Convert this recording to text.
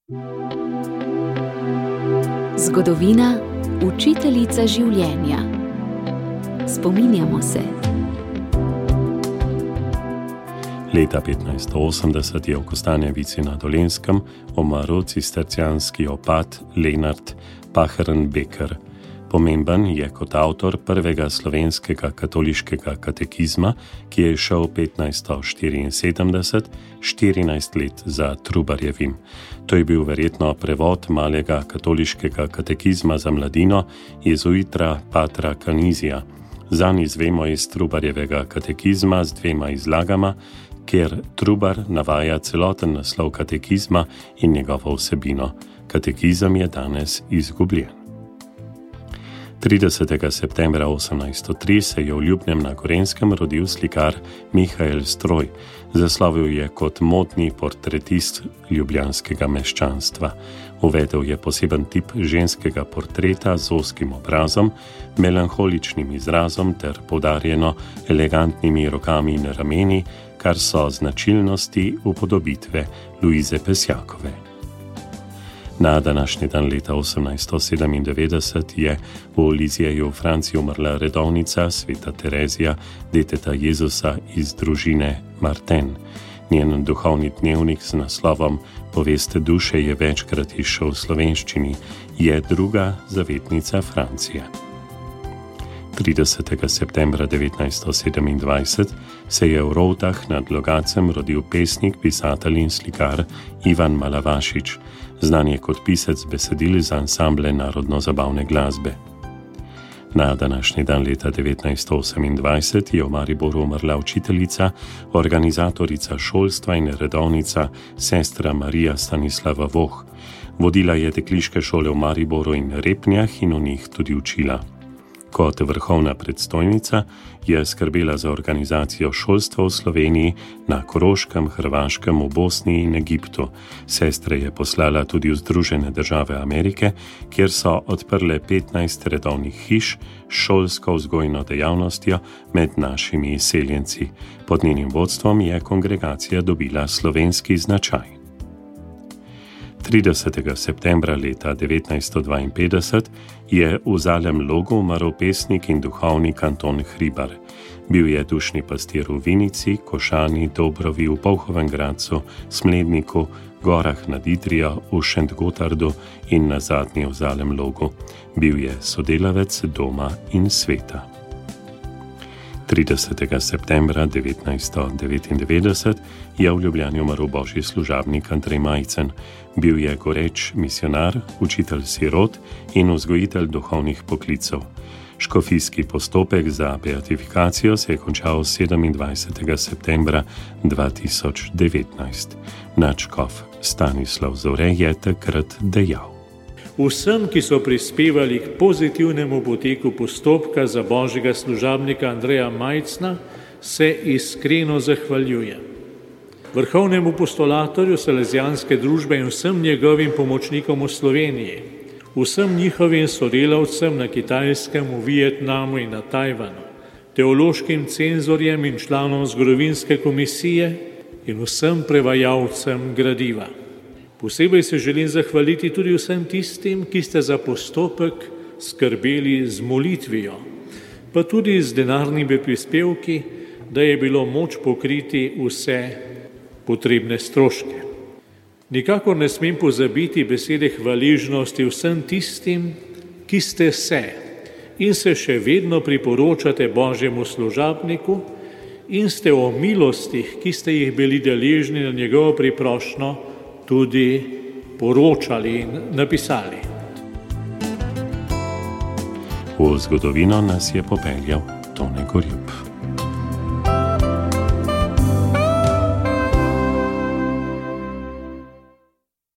Zgodovina, učiteljica življenja. Spominjamo se. Leta 1580 je v Kostanjevici na Dolenjskem umrl cistercijanski opat Lenart Pahren-Beker. Pomemben je kot avtor prvega slovenskega katoliškega katekizma, ki je šel 1574, 14 let za Trubarjevim. To je bil verjetno prevod malega katoliškega katekizma za mladino jezuitra Patra Canizija. Zanj izvemo iz Trubarjevega katekizma z 2 izlagama, kjer Trubar navaja celoten naslov katekizma in njegovo vsebino. Katekizem je danes izgubljen. 30. septembra 1803 se je v Ljubnem na Gorenjskem rodil slikar Mihael Stroj. Zaslovil je kot modni portretist ljubljanskega meščanstva. Uvedel je poseben tip ženskega portreta z ozkim obrazom, melanholičnim izrazom ter poudarjeno elegantnimi rokami in rameni, kar so značilnosti upodobitve Luize Pesjakove. Na današnji dan leta 1897 je v Lizjeju v Franciji umrla redovnica sveta Terezija, deteta Jezusa iz družine Martin. Njen duhovni dnevnik z naslovom Povest duše je večkrat izšel v slovenščini, je druga zavetnica Francije. 30. septembra 1927 se je v Rovtah nad Logacem rodil pesnik, pisatelj in slikar Ivan Malavašič, znan je kot pisec besedil za ansamble narodno-zabavne glasbe. Na današnji dan leta 1928 je v Mariboru umrla učiteljica, organizatorica šolstva in redovnica sestra Marija Stanislava Voh. Vodila je dekliške šole v Mariboru in Repnjah in v njih tudi učila. Kot vrhovna predstojnica je skrbela za organizacijo šolstva v Sloveniji, na Koroškem, Hrvaškem, v Bosni in Egiptu. Sestre je poslala tudi v Združene države Amerike, kjer so odprle 15 redovnih hiš s šolsko vzgojno dejavnostjo med našimi izseljenci. Pod njenim vodstvom je kongregacija dobila slovenski značaj. 30. septembra leta 1952 je v Zalem Logu umrl pesnik in duhovnik Anton Hribar. Bil je dušni pastir v Vinici, Košani, Dobrovi, v Polhovem Gradcu, Smledniku, Gorah nad Idrijo, v Šentgotardu in nazadnje v Zalem Logu. Bil je sodelavec Doma in Sveta. 30. septembra 1999 je v Ljubljani umrl božji služabnik Andrej Majcen. Bil je goreč misionar, učitelj sirot in vzgojitelj duhovnih poklicev. Škofijski postopek za beatifikacijo se je končal 27. septembra 2019. Nadškof Stanislav Zore je takrat dejal: Vsem, ki so prispevali k pozitivnemu poteku postopka za božjega služabnika Andreja Majcna, se iskreno zahvaljujem. Vrhovnemu postulatorju Salezijanske družbe in vsem njegovim pomočnikom v Sloveniji, vsem njihovim sodelavcem na Kitajskem, v Vietnamu in na Tajvanu, teološkim cenzorjem in članom zgodovinske komisije in vsem prevajalcem gradiva. Posebej se želim zahvaliti tudi vsem tistim, ki ste za postopek skrbeli z molitvijo, pa tudi z denarnimi prispevki, da je bilo moč pokriti vse potrebne stroške. Nikakor ne smem pozabiti besede hvaležnosti vsem tistim, ki ste se in se še vedno priporočate božjemu služabniku in ste o milostih, ki ste jih bili deležni na njegovo priprošnjo, tudi poročali in napisali. V zgodovino nas je popeljal Tone Gorjup.